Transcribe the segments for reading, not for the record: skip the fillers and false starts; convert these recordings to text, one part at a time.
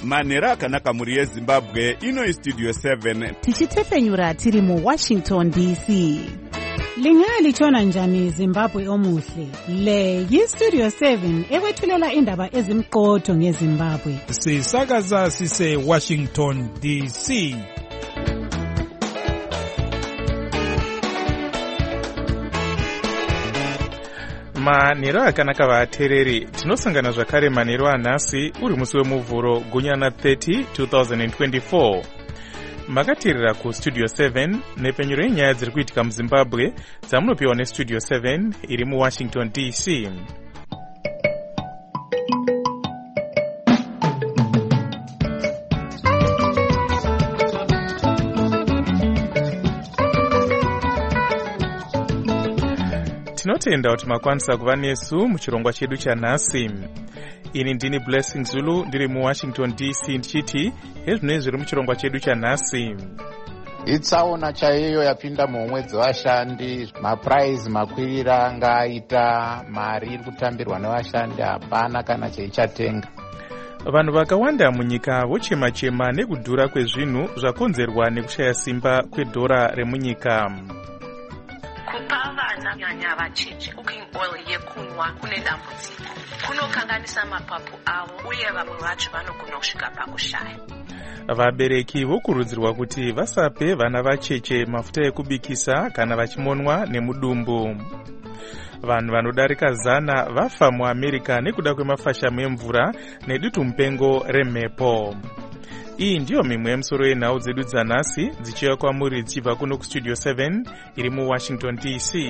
manhero akanaka mhuri yezimbabwe. Ino istudio 7 tichitefenyura tiri muWashington DC. Lingalitshona njani Zimbabwe omuhle? Le yistudio 7 ekwethulela indaba ezimqotho ngeZimbabwe. Sisakaza sise Washington DC. Manhero akanaka vatereri, tinosangana zvakare manhero anhasi uri musi wemuvhuro gunyana 30 2024. Makateerera kustudio 7 nepfenyuro yenyaya dziri kuitika muZimbabwe dzamunopiwa nestudio 7 iri muWashington DC. Tinotenda kuti makwanisa kuva nesu muchirongwa chedu chanhasi. Ini ndini Blessing Zulu ndiri muWashington DC ndichiti hezvinoi zviri muchirongwa chedu chanhasi. Itsaona chaiyo yapinda mumwedzi washandi, mapuraizi makwirira ngaita, mari iri kutambirwa nevashandi hapana kana cheichatenga. Vanhu vakawanda munyika vochema-chema nekudhura kwezvinhu zvakonzerwa nekushaya simba kwedhora remunyika. Kupa vana nyanya vacheche cooking oil yekunwa kune dambudziko, kunokanganisa mapapu avo uye vamwe vacho vanogona kusvika pakushaya. Vabereki vokurudzirwa kuti vasape vana vacheche mafuta ekubikisa kana vachimonwa nemudumbu. Vanhu vanodarika 100 vafa muAmerica nekuda kwemafashamo emvura nedutu mupengo remhepo. Iyi ndiyo mimwe yemusoro yenhau dzedu dzanhasi dzichiuya kwamuri dzichibva kuno kustudio 7 iri muWashington DC.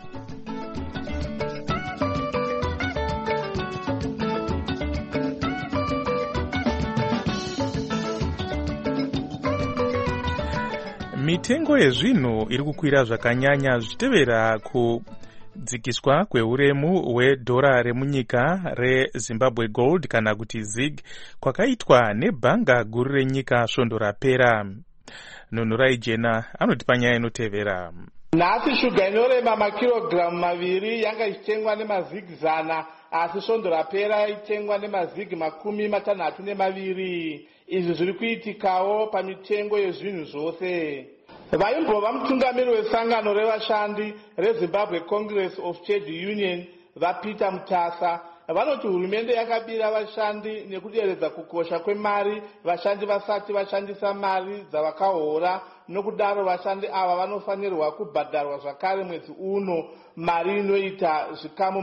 Mitengo yezvinhu iri kukwira zvakanyanya zvichitevera kudzikiswa kweuremu hwedhora remunyika reZimbabwe Gold kana kuti ZiG kwakaitwa nebhanga guru renyika svondo rapera. Nhunurai Jena anotipa nyaya inotevera. Nhasi shuga inorema makirogiramu 2 yanga ichitengwa nemazig 100, asi svondo rapera itengwa nemazig 62. Izvi zviri kuitikawo pamitengo yezvinhu zvose. Vaimbova mutungamiri wesangano revashandi reZimbabwe Congress of Trade Union vaPeter Mutasa vanoti hurumende yakabira vashandi nekuderedza kukosha kwemari vashandi vasati vashandisa mari dzavakahora, nokudaro vashandi ava vanofanirwa kubhadharwa zvakare mwedzi uno mari inoita zvikamu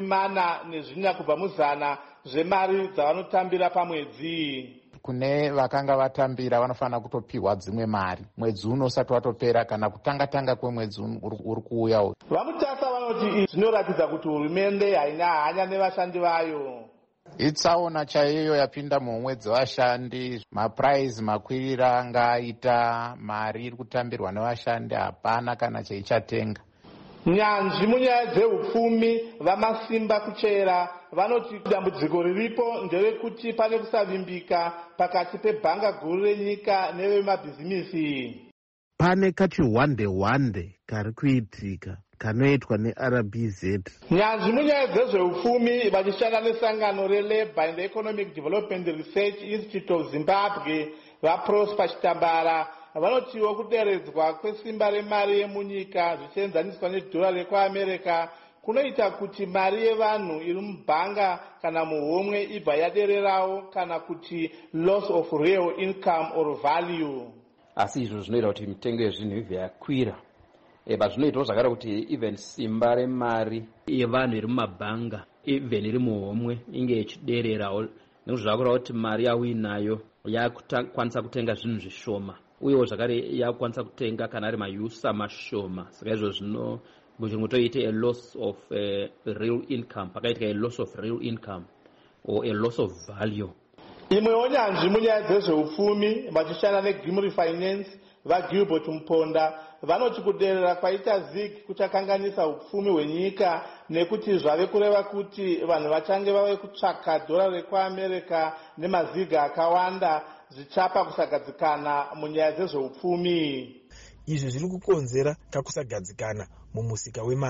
40 kubva mu100 zvemari dzavanotambira pamwedzi. Kune vakanga vatambira vanofanira kutopiwa dzimwe mari mwedzi uno usati watopera kana kutanga kwemwedzi uri kuuya. Vamutasa vanoti izvi zvinoratidza kuti hurumende haina hanya nevashandi vayo. Itsaona chaiyo yapinda mumwedzi washandi, mapuraizi makwirira ngaita, mari iri kutambirwa nevashandi hapana kana cheichatenga. Nyanzvi munyaya dzehupfumi vamasimba kuchera vanoti dambudziko riripo nderekuti pane kusavimbika pakati pebhanga guru renyika nevemabhizimisi. Pane kachiwande kari kuitika kanoitwa neRBZ. Nyanzvi munyaya dzezvehupfumi vachishanda nesangano reLabour and Economic Development Research Institute of Zimbabwe vaProsper Chitambara vanotiwo kuderedzwa kwesimba remari yemunyika zvichienzaniswa nedhora rekuAmerica kunoita kuti mari yevanhu iri mubhanga kana muhomwe ibva yadererawo kana kuti loss of real income or value. Asi izvo zvinoita kuti mitengo yezvinhu ibve yakwira. Zvinoitawo zvakare kuti even simba remari yevanhu iri mumabhanga even iri muhomwe inge ichidererawo, nekuti zvakura kuti mari yawo inayo yakukwanisa kutenga zvinhu zvishoma uyewo zvakare yakukwanisa kutenga kana ari mayusa mashoma. Saka izvo zvino muchirungu toite a loss of real income, pakaitika a loss of real income or a loss of value. Imwewo nyanzvi munyaya dzezveupfumi vachishanda neGimri Finance vaGilbert Mponda vanoti kuderera kwaita ZiG kuchakanganisa upfumi hwenyika nekuti zvave kureva kuti vanhu vachange vave kutsvaka dhora rekuAmerica nemaziga akawanda zvichapa kusagadzikana munyaya dzezveupfumi. Izvi zviri kukonzera kakusagadzikana mumusika wemari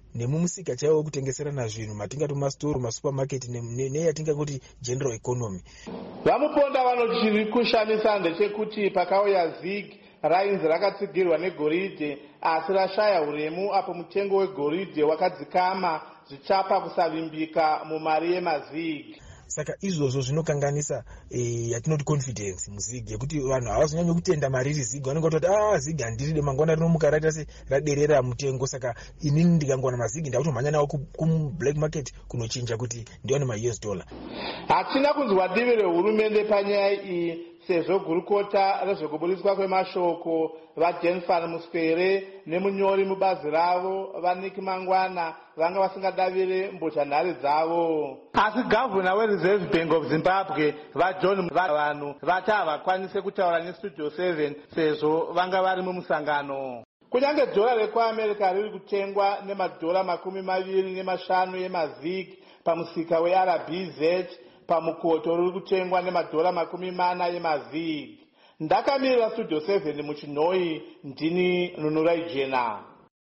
nemumusika chaiwo wekutengeserana zvinhu matingati mastoro masupermarket neyatingangoti general economy. Vamuponda vanochiri kushamisa ndechekuti pakauya zig rainzi rakatsigirwa negoridhe asi rashaya uremu apo mutengo wegoridhe wakadzikama zvichapa kusavimbika mumari yemazig. Saka izvozvo zvinokanganisa yatinoti confidence muzig yekuti vanhu havazonyanya kutenda mari iri zig, vanenge vatoti zig handiride mangwana rinomuka raita se raderera mutengo. Saka inini ndikangwana mazig ndakutomhanya nawo kublack market kunochinja kuti ndione ma-US dollar. Hatina kunzwa divi rehurumende panyaya iyi sezvo gurukota rezvekuburiswa kwemashoko vajenfan muswere nemunyori mubazi ravo vaniki mangwana vanga vasingadavire mbozhanhare dzavo. Asi gavhuna wereserve bank of zimbabwe vajohn vanhu vati havakwanise kutaura nestudio 7 sezvo vanga vari mumusangano. Kunyange dhora rekuamerica riri kutengwa nemadhora 25 yemazig pamusika weRBZ, pamukoto ruri kutengwa nemadhora 40 yemazig. Ndakamirira studio 7 muchinhoi, ndini Nunurai Jena.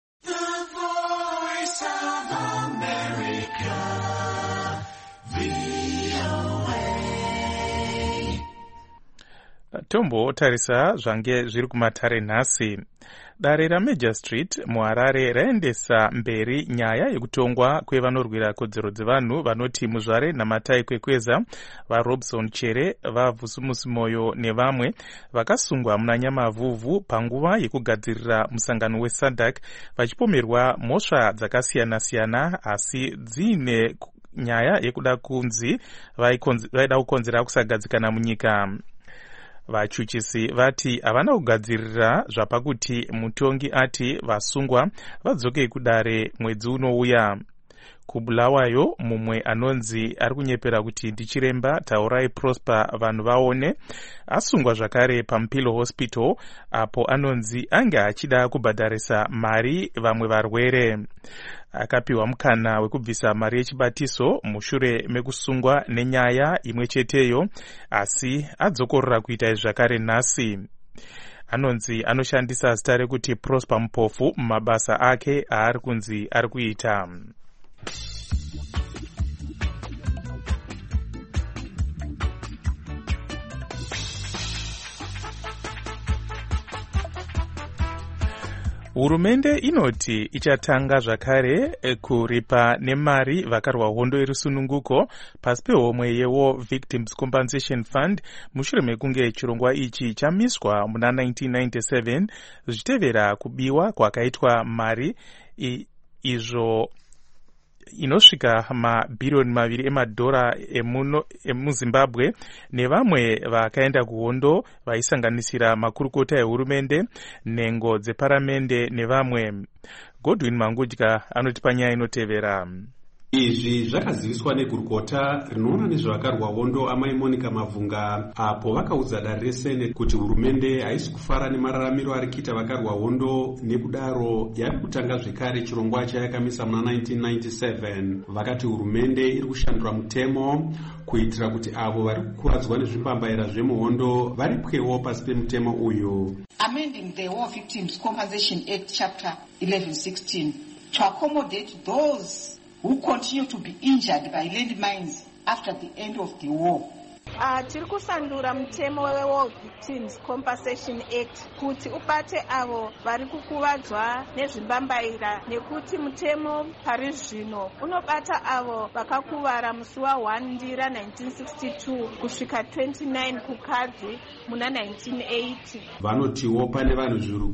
Tombotarisa zvange zviri kumatare nhasi. Dare raMajor Street muHarare raendesa mberi nyaya yekutongwa kwevanorwira kodzero dzevanhu vanoti Muzvare Namatai Kwekweza, vaRobson Chere, vaVusumusi Moyo nevamwe vakasungwa muna Nyamavhuvhu panguva yekugadzirira musangano weSADC vachipomerwa mhosva dzakasiyana-siyana asi dziine nyaya yekuda kunzi vaida kukonzera kusagadzikana munyika. Vachuchisi vati havana kugadzirira zvapakuti mutongi ati vasungwa vadzoke kudare mwedzi unouya. Kubulawayo mumwe anonzi ari kunyepera kuti ndichiremba Taurai Prosper vanhu vaone asungwa zvakare paMupilo Hospital apo anonzi anga achida kubhadharisa mari vamwe varwere. Akapiwa mukana wekubvisa mari yechibatiso mushure mekusungwa nenyaya imwe cheteyo asi adzokorora kuita zvakare nhasi. Anonzi anoshandisa zita rekuti Prosper Mupofu mumabasa ake aari kunzi ari kuita. Hurumende inoti ichatanga zvakare kuripa nemari vakarwa hondo yerusununguko pasi pehomwe yeWar Victims Compensation Fund mushure mekunge chirongwa ichi chamiswa muna 1997 zvichitevera kubiwa kwakaitwa mari izvo inosvika mabhirioni 2 emadhora emuZimbabwe nevamwe vakaenda kuhondo vaisanganisira makurukota ehurumende, nhengo dzeparamende nevamwe. Godwin Mangudya anoti panyaya inotevera. Izvi zvakaziviswa negurukota rinoona nezvavakarwa hondo amai Monica Mavhunga apo vakaudza dare reSenate kuti hurumende haisi kufara nemararamiro ari kuita vakarwa hondo, nekudaro yari kutanga zvekare chirongwa chayakamisa muna 1997. Vakati hurumende iri kushandura mutemo kuitira kuti avo vari kukuradzwa nezvimbambaira zvemuhondo varipwewo pasi pemutemo uyu. Amending the War Victims Compensation Act Chapter 1116 to accommodate those who continue to be injured by landmines after the end of the war. Tiri kusandura mutemo weWar Victims Compensation Act kuti ubate avo vari kukuvadzwa nezvimbambaira, nekuti mutemo pari zvino unobata avo vakakuvara musi wa1 Ndira 1962 kusvika 29 Kukadzi muna 1980. Vanotiwo pane vanhu zviuru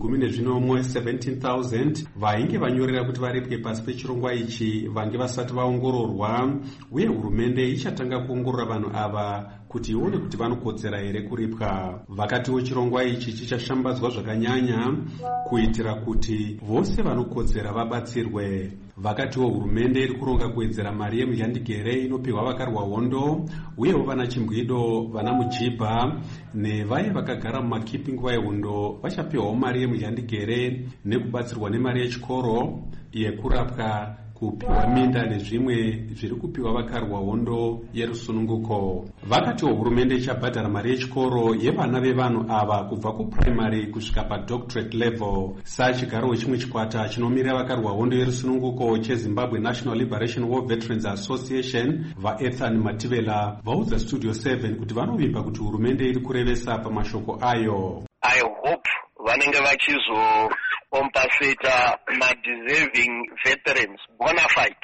17,000 vainge vanyorera kuti varipwe pasi pechirongwa ichi vange vasati vaongororwa, uye hurumende ichatanga kuongorora vanhu ava kuti ione kuti vanokodzera here kuripwa. Vakatiwo chirongwa ichi chichashambadzwa zvakanyanya kuitira kuti vose vanokodzera vabatsirwe. Vakatiwo hurumende iri kuronga kuwedzera mari yemuzhandigere inopiwa vakarwa hondo, uyewo vana chimbwido, vana mujibha nevaye vakagara mumakipi nguva yehondo vachapiwawo mari yemuzhandigere nekubatsirwa nemari yechikoro, yekurapwa kupiwa minda nezvimwe zviri kupiwa vakarwa hondo yerusununguko. Vakatiwo hurumende ichabhadhara mari yechikoro yevana vevanhu ava kubva kuprimary kusvika padoctorate level. Sachigaro chimwe chikwata chinomirira vakarwa hondo yerusununguko cheZimbabwe National Liberation War Veterans Association, vaEthan Mativela vaudza Studio 7 kuti vanovimba kuti hurumende iri kurevesa pamashoko ayo. I hope vanenge vachizocompensata ma-deserving veterans bona fide.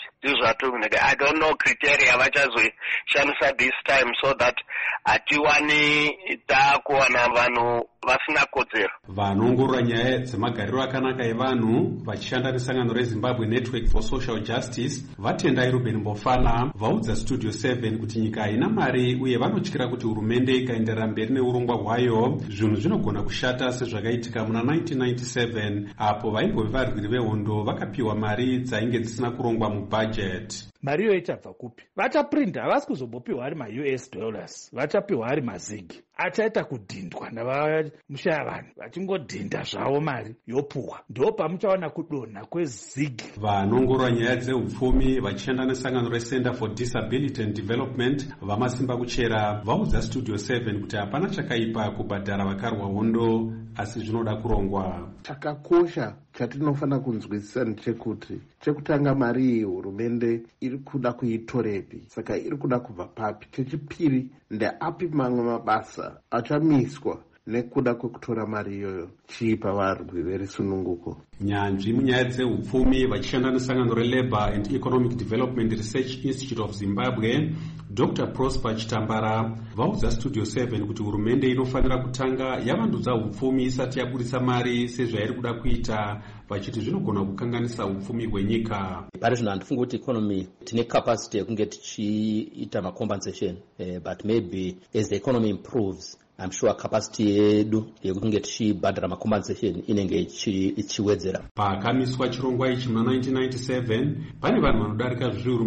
I don't know criteria vachazoshandisa this time so that hatiwani takuwana vanhu vasina kodzero. Vanoongorora nyaya dzemagariro akanaka evanhu vachishanda nesangano reZimbabwe Network for Social Justice vatendai Ruben Mbofana vaudza Studio 7 kuti nyika haina mari uye vanotyira kuti hurumende ikaenderera mberi neurongwa hwayo zvinhu zvinogona kushata sezvakaitika muna 1997 apo vaimbove varwiri vehondo vakapiwa mari dzainge dzisina kurongwa mubhajet. Mari iyo ichabva kupi? Vachaprinta, havasi kuzombopihwa ari ma-US dollars, vachapihwa ari mazigi. Achaita kudhindwa navamushaya vanhu, vachingodhinda zvavo mari yopuhwa. Ndo pamuchaona kudonha kwezigi. Vanoongorora nyaya dzeupfumi vachishanda nesangano reCenter for Disability and Development vamasimba kuchera vaudza Studio 7 kuti hapana chakaipa kubhadhara vakarwa hondo asi zvinoda kurongwa. Chakakosha chatinofanira kunzwisisa ndechekuti chekutanga mari iyi hurumende iri kuda kuitorepi, saka iri kuda kubva papi. Chechipiri, ndeapi mamwe mabasa achamiswa nekuda kwekutora mari iyoyo chipa varwi verusununguko. Nyanzvi munyaya dzeupfumi vachishanda nesangano reLabour and Economic Development Research Institute of Zimbabwe, Dr. Prosper Chitambara vaudza Studio 7 kuti hurumende inofanira kutanga yavandudza upfumi isati yaburitsa mari sezvairi kuda kuita, vachiti zvinogona kukanganisa upfumi hwenyika. Pari zvino handifungi kuti economy tine capacity yekunge tichiita macompensation, but maybe as the economy improves I'm sure capacity yedu yekunge tichibhadhara macompensation inenge ichiwedzera. Pakamiswa chirongwa ichi muna 1997 pane vanhu vanodarika zviuru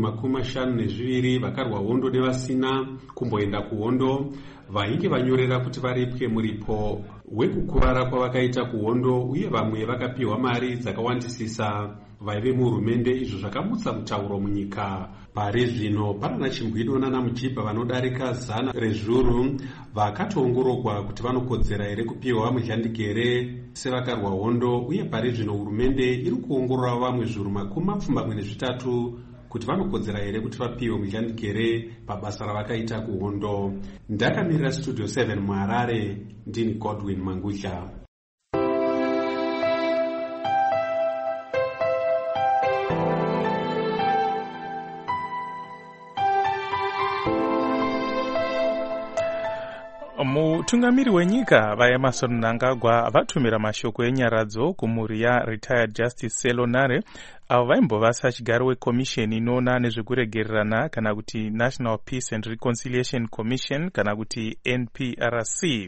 52 vakarwa hondo nevasina kumboenda kuhondo vainge vanyorera kuti varipwe muripo wekukuvara kwavakaita kuhondo uye vamwe vakapiwa mari dzakawandisisa vaive muhurumende, izvo zvakabutsa mutauro munyika. Pari zvino pana Chimbwido naMujibha vanodarika 100 vakatoongororwa kuti vanokodzera here kupiwa muzhandigere sevakarwa hondo, uye pari zvino hurumende iri kuongorora vamwe zviuru 23 kuti vanokodzera here kuti vapiwe muzhandigere pabasa ravakaita kuhondo. Ndakamirira Studio 7 muHarare, ndini Godwin Mangudla. Mutungamiri wenyika vaEmmerson Mnangagwa vatumira mashoko enyaradzo kumhuri yaRetired Justice Selonare avo vaimbova sachigaro wekomisheni inoona nezvekuregererana kana kuti National Peace and Reconciliation Commission kana kuti NPRC.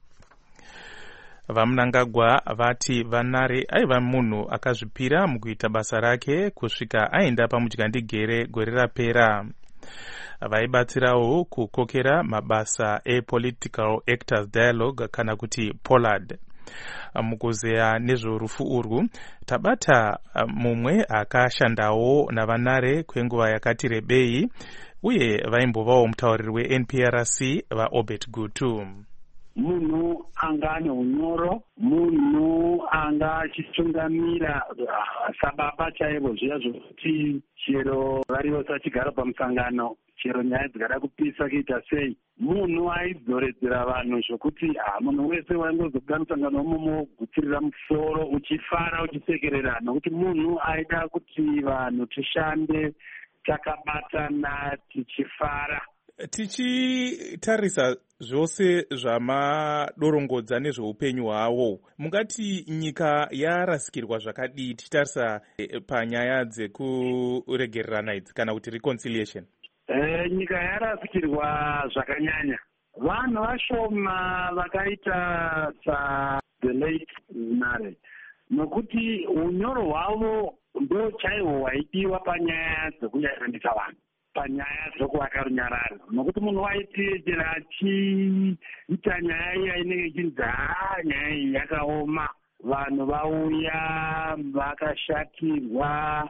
VaMnangagwa vati Vanare aiva munhu akazvipira mukuita basa rake kusvika aenda pamudyandigere gore rapera. Vaibatsirawo kukokera mabasa ePolitical Actors Dialogue kana kuti POLAD. Mukuzeya nezvorufu urwu tabata mumwe akashandawo navanare kwenguva yakati rebei uye vaimbovawo mutauriri weNPRC vaObert Gutu. Munhu anga ane unyoro, munhu anga achitungamira sababa chaivo zviya zvokuti chero variwo sachigara pamusangano, chero nyaya dzikada kupisa kuita sei, munhu aidzoredzera vanhu zvokuti munhu wese waingozobuda musangano womomo wogutsirira musoro uchifara uchisekerera, nokuti munhu aida kuti vanhu tishande takabatana tichifara. Tichitarisa zvose zvamadorongodza nezveupenyu hwavo, mungati nyika yarasikirwa zvakadii tichitarisa panyaya dzekuregererana idzi kana kuti reconciliation? Nyika yarasikirwa zvakanyanya. Vanhu vashoma vakaita the late Nare, nokuti unyoro hwavo ndo chaiwo hwaidiwa panyaya dzekuyarandisa vanhu, panyaya dzokuvaka runyararo, nokuti munhu waiteedzera achiita nyaya iya inenge ichinzi nyaya iyi yakaoma, vanhu vauya vakashatirwa,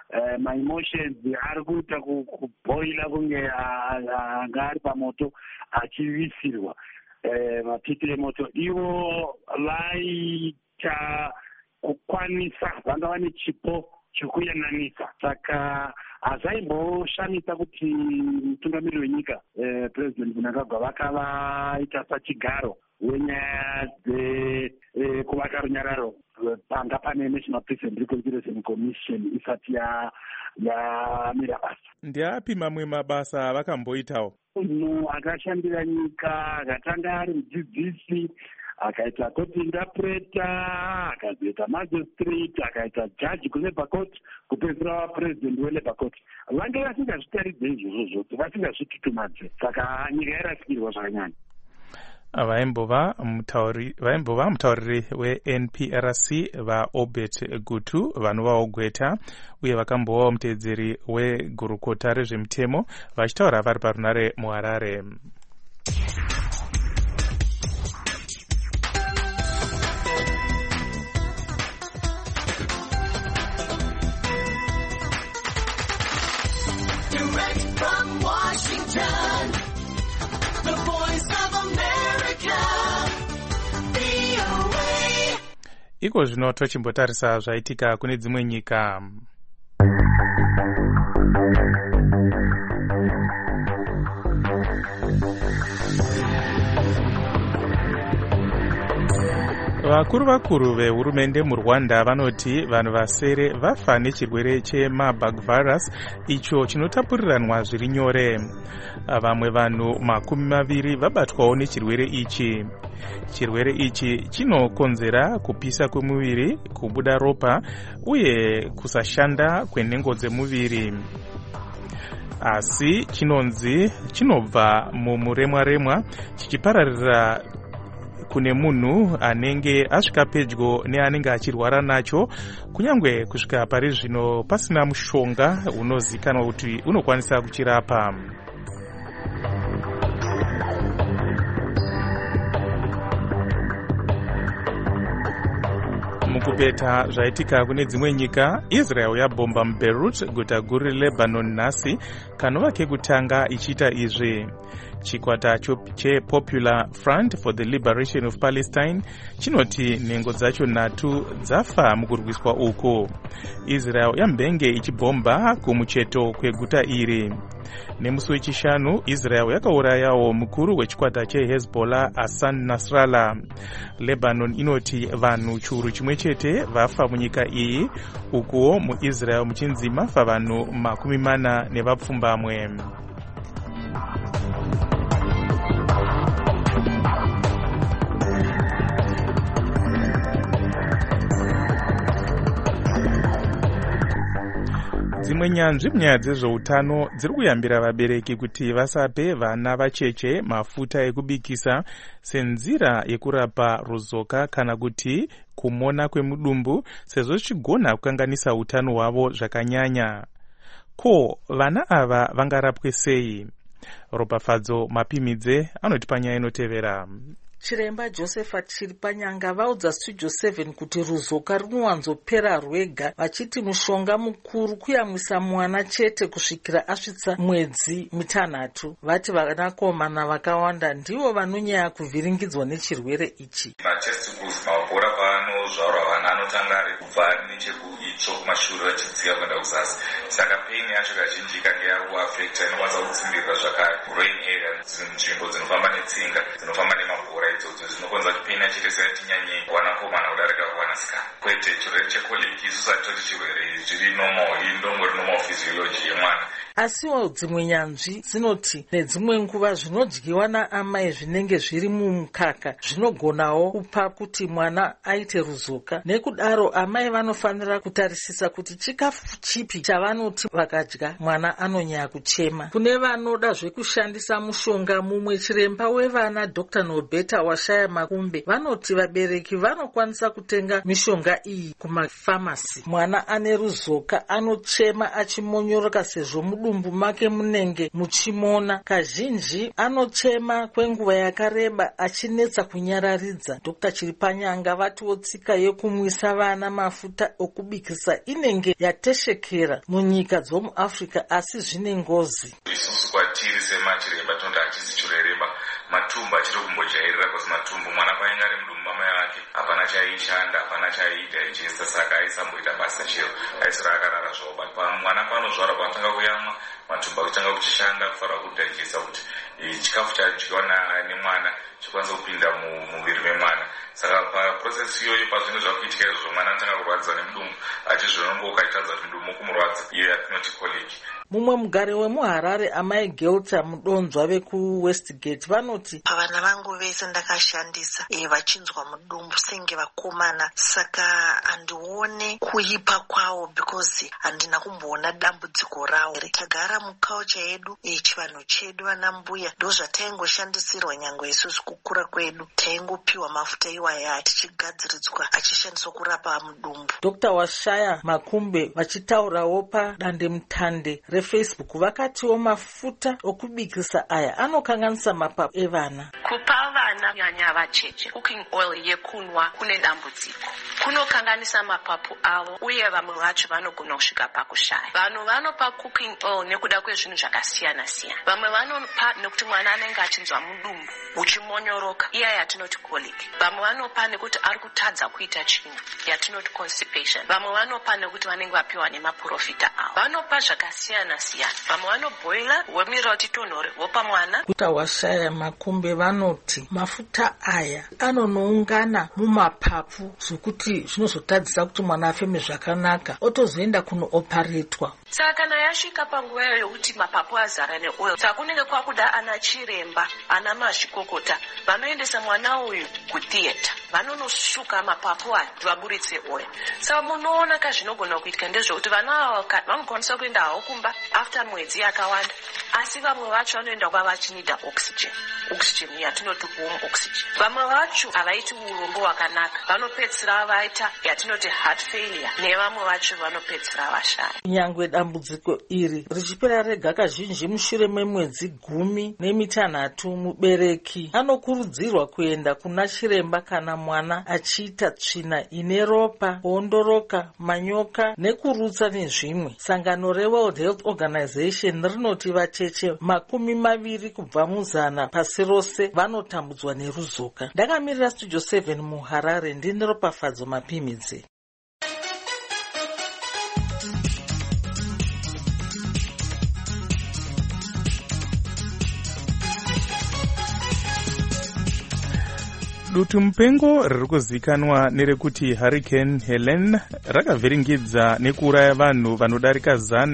maemotions ari kuita kubhoila kunge anga ari pamoto achivisirwa mapiti emoto. Ivo vaita kukwanisa, vanga vane chipo chekuyananisa. Saka hazaimboshamisa kuti mutungamiri wenyika President Mnangagwa vakavaita pachigaro wenyaya dzekuvaka runyararo panga pane National Prison Reconciliation Commission isati yamira basa. Ndiapi mamwe mabasa avakamboitawo? Munhu akashandira nyika, akatanga ari mudzidzisi, akaita court interpreter, akazoita magistrate, akaita judge kuLabour Court, kupedzisira president weLabour Court. Vange vasingazvitaridze izvozvo zvose, vasingazvitutumadze. Saka nyika yarasikirwa zvakanyanya. Vaimbova mutauriri weNPRC vaObert Gutu vanovawo Gweta uye vakambovawo mutedzeri wegurukota rezvemutemo vachitaura vari parunare muHarare. Iko zvino tochimbotarisa zvaitika kune dzimwe nyika. Vakuru vehurumende muRwanda vanoti vanhu vasere vafa nechirwere cheMarburg virus icho chinotapuriranwa zviri nyore. Vamwe vanhu 20 vabatwawo nechirwere ichi. Chirwere ichi chinokonzera kupisa kwemuviri, kubuda ropa uye kusashanda kwenhengo dzemuviri. Asi chinobva mumuremwa chichipararira kune munhu anenge asvika pedyo neanenge achirwara nacho, kunyangwe kusvika pari zvino pasina mushonga unozikanwa kuti unokwanisa kuchirapa. Mukupeta zvaitika kune dzimwe nyika, Israel yabhomba muBeirut, guta guru reLebanon nhasi, kanova kekutanga ichiita izvi. Chikwata chePopular Front for the Liberation of Palestine chinoti nhengo dzacho 3 dzafa mukurwiswa uku. Israel yambenge ichibhomba kumucheto kweguta iri. Nemusi wechishanu, Israel yakaurayawo mukuru wechikwata cheHezbollah Hassan Nasrallah. Lebanon inoti vanhu chiuru chimwe chete vafa munyika iyi, ukuwo muIsrael muchinzi mafa vanhu 40 nevapfumbamwe. Dzimwe nyanzvi munyaya dzezveutano dziri kuyambira vabereki kuti vasape vana vacheche mafuta ekubikisa senzira yekurapa ruzoka kana kuti kumona kwemudumbu, sezvo zvichigona kukanganisa utano hwavo zvakanyanya. Ko, vana ava vangarapwe sei? Ropafadzo Mapimidze anoti panyaya inotevera. Chiremba Josephat Chiripanyanga vaudza Studio 7 kuti ruzoka runowanzopera rwega, vachiti mushonga mukuru kuyamwisa mwana chete kusvikira asvitsa mwedzi 6. Vati vanakomana vakawanda ndivo vanonyanya kuvhiringidzwa nechirwere ichi. Matesticles mabhora paanozvarwa vana anotanga ari kubva nechekuitsvo kumashure vachidzika kuenda kuzasi. Saka pain yacho kazhinji ikange yakuafekta inokwanisa kutsimbirwa zvakare brain area, nzvimbo dzinofamba netsinga, dzinofamba nemabhora idzodzo zvinokwanisa kuti pain yacho ikaisati nyanye wanakomana kudarika kuwanasikana. Kwete chirwere chekoliki isusu hatitoti chirwere zviri normal, iyi ndongori normal physiology yemwana. Asiwo dzimwe nyanzvi dzinoti nedzimwe nguva zvinodyiwa naamai zvinenge zviri mumukaka zvinogonawo kupa kuti mwana aite ruzoka. Nekudaro amai vanofanira kutarisisa kuti chikafu chipi chavanoti vakadya mwana anonyanya kuchema. Kune vanoda zvekushandisa mushonga, mumwe chiremba wevana Dr. Nobeta Washaya Makumbe vanoti vabereki vanokwanisa kutenga mishonga iyi kumafamasi. Mwana ane ruzoka anochema achimonyoroka sezvo mudumbu make munenge muchimona. Kazhinji anochema kwenguva yakareba achinetsa kunyararidza. Dr. Chiripanyanga vatiwo tsika yekumwisa vana mafuta okubikisa inenge yateshekera munyika dzomuAfrica, asi zvine ngozi. Isusu kwatiri semachiremba tonda achisi chirereba matumbu achiri kumbojairira kuti matumbu mwana painge ari mudumbu mamai vake hapana chaishanda, hapana chaiita ichisa, saka aisamboita basa chero, aisora akarara zvavo. But mwana panozvarwa panotanga kuyamwa matumbu akutanga kuchishanda kufanira kudhaijesa kuti chikafu chadyiwa nemwana chikwanisa kupinda mumuviri memwana. Saka paprocess iyoyo pazvinhu zvakuitika izvozvo mwana anotanga kurwadziwa nemudumbu achizvirongo ukachitadza kuti mudumbu mukumurwadza, iyo yatinoti colic. Mumwe mugari wemuHarare amai Gelta mudonzwa vekuWestgate vanoti pavana vangu vese ndakashandisa vachinzwa mudumbu senge vakomana, saka handione kuipa kwavo because handina kumboona dambudziko ravo. Tagara muculture yedu chivanhu chedu vana mbuya ndozvataingoshandisirwa nyangwe isusu kukura kwedu, taingopiwa mafuta iwaya tichigadziridzwa achishandiswa kurapa mudumbu. Dr. Washaya Makumbe vachitaurawo padandemutande reFacebook vakatiwo mafuta okubikisa aya anokanganisa mapapu evana. Kupa vana nyanya vacheche cooking oil yekunwa kune dambudziko, kunokanganisa mapapu avo uye vamwe vacho vanogona kusvika pakushaya. Vanhu vanopa cooking oil nekuda kwezvinhu zvakasiyana siyana. Vamwe vanopa nekuti mwana anenge achinzwa mudumbu uchimonyoroka, iya yatinoti colic. Vamwe vanopa nekuti ari kutadza kuita chinhu, yatinoti constipation. Vamwe vanopa nekuti vanenge vapiwa nemaprofita avo. Vanopa zvakasiyana siyana. Vamwe vanobhoila wemira kuti tonhore vopa mwana. Dr. Washaya Makumbe vanoti mafuta aya anonoungana mumapapu zvokuti zvinozotadzisa kuti mwana afeme zvakanaka, otozoenda kunoparetwa. Saka kana yasvika panguva yokuti mapapu azara neoil, saka kunenge kwakuda ana chiremba, ana mazvikokota vanoendesa mwana uyu kutheatre, vanonosuka mapapu aya kuti vaburitse oil. Saka munoona kazvinogona kuitika ndezvokuti vana ava vanokwanisa kuenda havo kumba after mwedzi yakawanda, asi vamwe vacho vanoenda kuva vachinida oxygen yatinoti home oxygen. Vamwe vacho havaiti urombo hwakanaka, vanopedzisira vaita yatinoti heart failure, nevamwe vacho vanopedzisira vashaya. Nyangwe dambudziko iri richipera rega kazhinji mushure memwedzi 16 mubereki anokurudzirwa kuenda kuna chiremba kana mwana achiita tsvina ine ropa, kuondoroka, manyoka nekurutsa nezvimwe. Sangano reWorld Health Organization rinoti vacheche 20 kubva muzana pasi rose vanotambudzwa neruzoka. Ndakamirira Studio 7 muHarare, ndine Ropafadzo Mapimidzi. Dutu mupengo riri kuzikanwa nerekuti Hurricane Helen rakavhiringidza nekuuraya vanhu vanodarika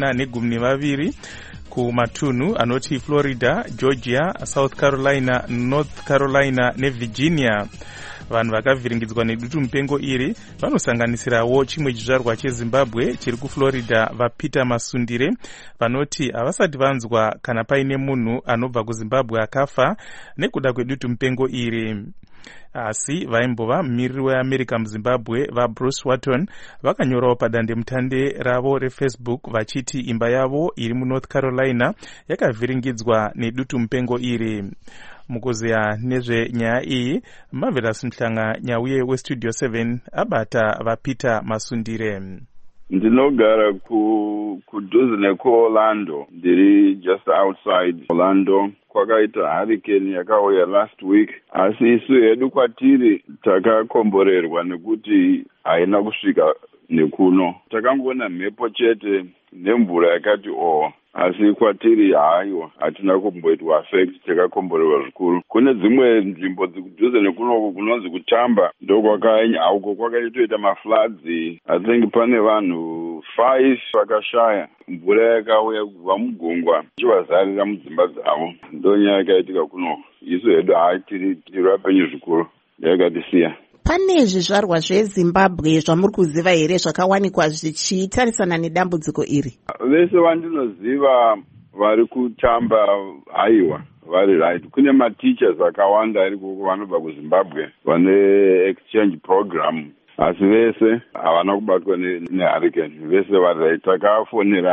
112 kumatunhu anoti Florida, Georgia, South Carolina, North Carolina neVirginia. Vanhu vakavhiringidzwa nedutu mupengo iri vanosanganisirawo chimwe chizvarwa cheZimbabwe chiri kuFlorida vaPeter Masundire vanoti havasati vanzwa kana paine munhu anobva kuZimbabwe akafa nekuda kwedutu mupengo iri. Asi vaimbova mumiriri weAmerica muZimbabwe vaBruce Watton vakanyorawo padandemutande ravo reFacebook vachiti imba yavo iri muNorth Carolina yakavhiringidzwa nedutu mupengo iri. Mukuziya nezvenyaya iyi, Marvelous Mhlanga nyauye weStudio 7 abata vaPeter Masundire. Ndinogara kudhuze nekuOrlando, ndiri just outside Orlando. Kwakaita hurricane yakauya last week, asi isu hedu kwatiri takakomborerwa nekuti haina kusvika nekuno. Takangoona mhepo chete nemvura yakati asi kwatiri haiwa hatina kumboitwa affect, takakomborerwa zvikuru. Kune dzimwe nzvimbo dzikudhuze nekuno kunonzi kuTamba uko kwakaitoita mafloods. I think pane vanhu 5 vakashaya mvura yakauya kubva mugungwa ichivazarira mudzimba dzavo. Ndonyaya yakaitika kuno. Isu hedu tiri vapenyu zvikuru, yakatisiya. Pane zvizvarwa zveZimbabwe zvamuri kuziva here zvakawanikwa zvichitarisana nedambudziko iri? Vese vandinoziva vari kuTamba haiwa vari right. Kune mateachers akawanda ariko vanobva kuZimbabwe vane exchange program, asi vese havana kubatwa nehurricane. Vese vari right. Takafonerana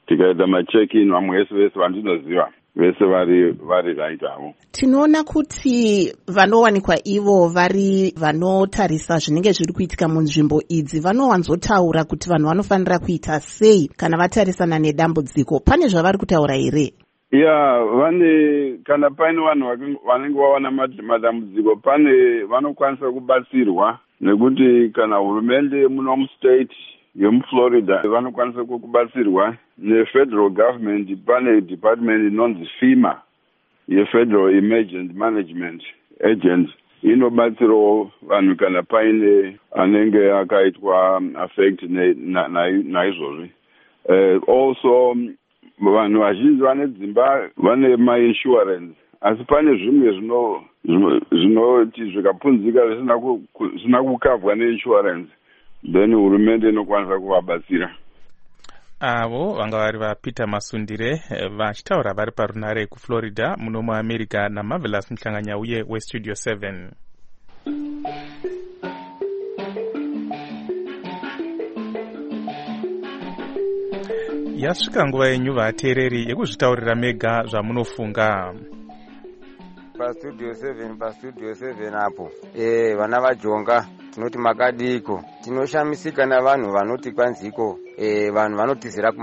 tikaita macheck-in vamwe vese vandinoziva vese vari right avo. Tinoona kuti vanowanikwa ivo vari vanotarisa zvinenge zviri kuitika munzvimbo idzi vanowanzotaura kuti vanhu vanofanira kuita sei kana vatarisana nedambudziko. Pane zvavari kutaura here? Kana paine vanhu vanenge vawana madambudziko pane vanokwanisa kubatsirwa, nekuti kana hurumende muno mustate yemuflorida vanokwanisa kubatsirwa nefederal government. Pane department inonzi FEMA yefederal emergency management agency inobatsirawo vanhu kana paine anenge akaitwa affect naizvozvi. Also vanhu vazhinji vane dzimba vane mainsurance, asi pane zvimwe zvinoti zvikapunzika zvisina kukavwa neinsurance, then hurumende inokwanisa kuvabatsira. Avo vanga vari vaPeter Masundire vachitaura vari parunare kuFlorida muno muAmerica naMarvelous Mhlanganya uye weStudio 7. Yasvika nguva yenyu vateereri yekuzvitaurira mega zvamunofunga. PaStudio 7 apo vana vajonga tinoti makadiko, tinoshamisika navanhu vanoti kwanziko vanhu vanotizira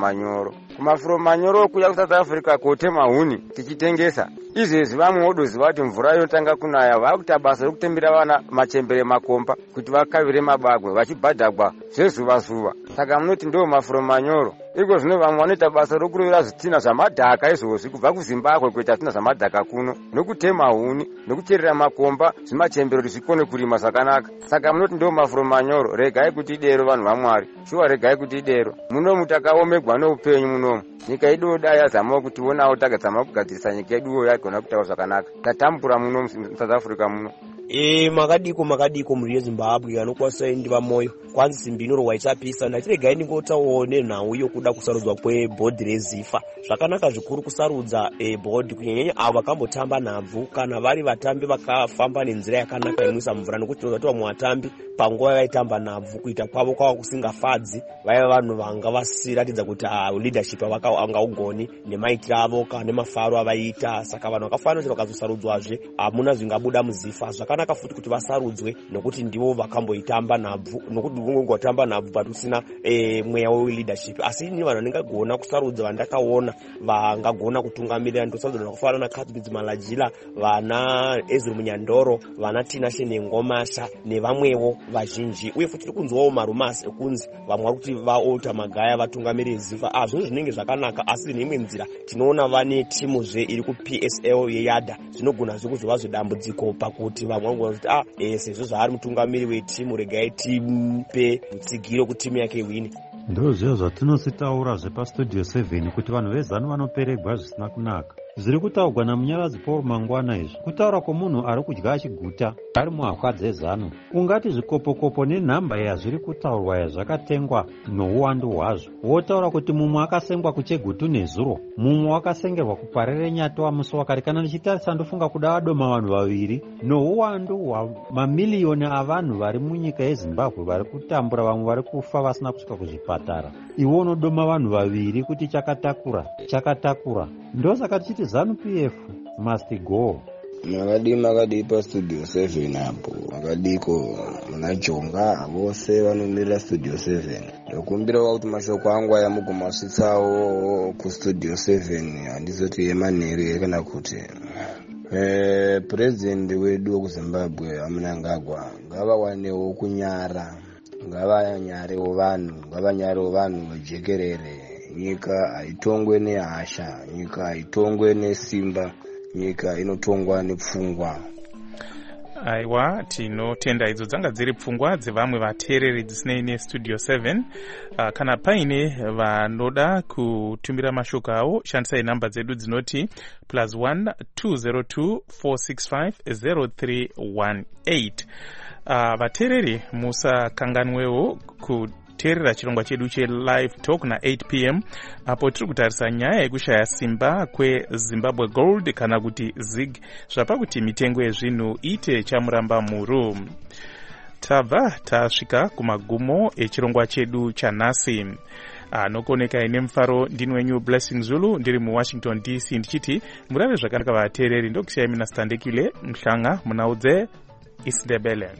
kumafuromanyoro kuya kuSouth Africa kotema huni tichitengesa. Izvezvi vamwe vodoziva kuti mvura yotanga kunaya vakuita basa rekutembera vana machembere makomba kuti vakavire mabagwe vachibhadhagwa zvezuva. Saka munoti ndo mafuromanyoro. Iko zvino vamwe vanoita basa rokurovera zvitina zvamadhaka izvozvi kubva kuZimbabwe kuita zvitina zvamadhaka kuno, nokutema huni nokucherera makomba zvimachembero kuti zvikone kurima zvakanaka. Saka munoti ndo mafuromanyoro. Regai kuti idero vanhu vaMwari, shuwa regai kuti idero. Munomu takaomegwa noupenyu munomu. Nyika yedu yazamawo kuti onawo takazama kugadzirisa nyika yedu yagona kutaura zvakanaka. Tatambura muno South Africa muno. Makadiko muri yeZimbabwe anokwanisa ndiva moyo kwanzi simbinorwa ichapisa ndachiregai ndingotawo nenhau yokuda kusarudzwa kwebhodhi reZIFA. Zvakanaka zvikuru kusarudza bhodhi kunyanya avo vakambotamba nhabvu kana vari vatambi vakafamba nenzira yakanaka inwisa mvura, nokuti tinoziva kuti vamwe vatambi panguva vaitamba nhabvu kuita kwavo kwava kusingafadzi vaiva vanhu vanga vasiratidza kuti leadership vangaugoni nemaitiro avo kana nemafaro avaiita. Saka vanhu vakafanira kuti vakazosarudzwazve hamuna zvingabuda muZIFA. Zvakanaka futi kuti vasarudzwe nokuti ndivo vakamboitamba nhabvu, nokuti ungotamba nhabvu but usina mweya weleadership. Asi ini vanhu vandingagona kusarudza vandakaona vangagona kutungamirira ndosarudza vakafanana naKathbridge Malajila, vana Ezra Munyandoro, vana Tina Shene Ngomasha nevamwewo vazhinji. Uye futi tiri kunzwawo marumasi ekunzi vamwe vari kuti vaolta magaya vatungamirire ZIFA. Zvinhu zvinenge zvakanaka, asi neimwe nzira tinoona vane timuzve iri kuPSL yeyadha zvinogona kuzova zvedambudziko pakuti vamwe kuti sezvo zvaari mutungamiri wetimu regai timupe mutsigiro kuti timu yake iwine. Ndozvo zvatinositaura zvepaStudio 7 kuti vanhu vezanu vanoperegwa zvisina kunaka. Zviri kutaurwa namunyaradzi Paul Mangwana izvi kutaura kwomunhu ari kudya achiguta ari muhwa dzezano. Ungati zvikopokopo nenhamba yazviri kutaurwa yazvakatengwa nouwandu hwazvo. Wotaura kuti mumwe akasengwa kuChegutu nezuro, mumwe wakasengerwa kuParere Nyato wamusi wakare. Kana ndichitarisa ndofunga kuda vadoma vanhu vaviri nouwandu hwamamiliyoni avanhu vari munyika yeZimbabwe vari kutambura, vamwe vari kufa vasina kusvika kuzvipatara. Iwo unodoma vanhu vaviri kuti chakatakura. Ndosaka tichiti ZANU-PF must go. Makadi paStudio 7 apo makadiko munajonga vose vanomirira Studio 7. Ndokumbirawo kuti mashoko angu aya mugomasvitsawo kuStudio 7 handizoti yemanheru kana kuti president wedu wekuZimbabwe Mnangagwa ngavawanewo kunyara, ngavanyarewo vanhu vajekerere. Nyika haitongwe nehasha, nyika haitongwe nesimba, nyika inotongwa nepfungwa. Aiwa, tinotenda idzo dzanga dziri pfungwa dzevamwe vateereri dzisinei neStudio 7. Kana paine vanoda kutumira mashoko avo, shandisai namba dzedu dzinoti +1 202 465 0318. Vateereri musakanganwewo kuteerera chirongwa chedu cheLive Talk na8 p.m. apo tiri kutarisa nyaya yekushaya simba kweZimbabwe Gold kana kuti ZIG, zvapa kuti mitengo yezvinhu ite chamuramba muru. Tabva tasvika kumagumo echirongwa chedu chanhasi. anokoneka ine mufaro ndini wenyu Blessing Zulu ndiri muWashington DC ndichiti murave zvakanaka vateereri. Ndokusiyai mina Standekile Mhlanga munaudze isiNdebele.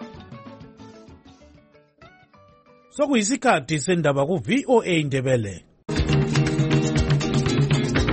Sokuyisikhathi sendaba ku VOA Ndebele.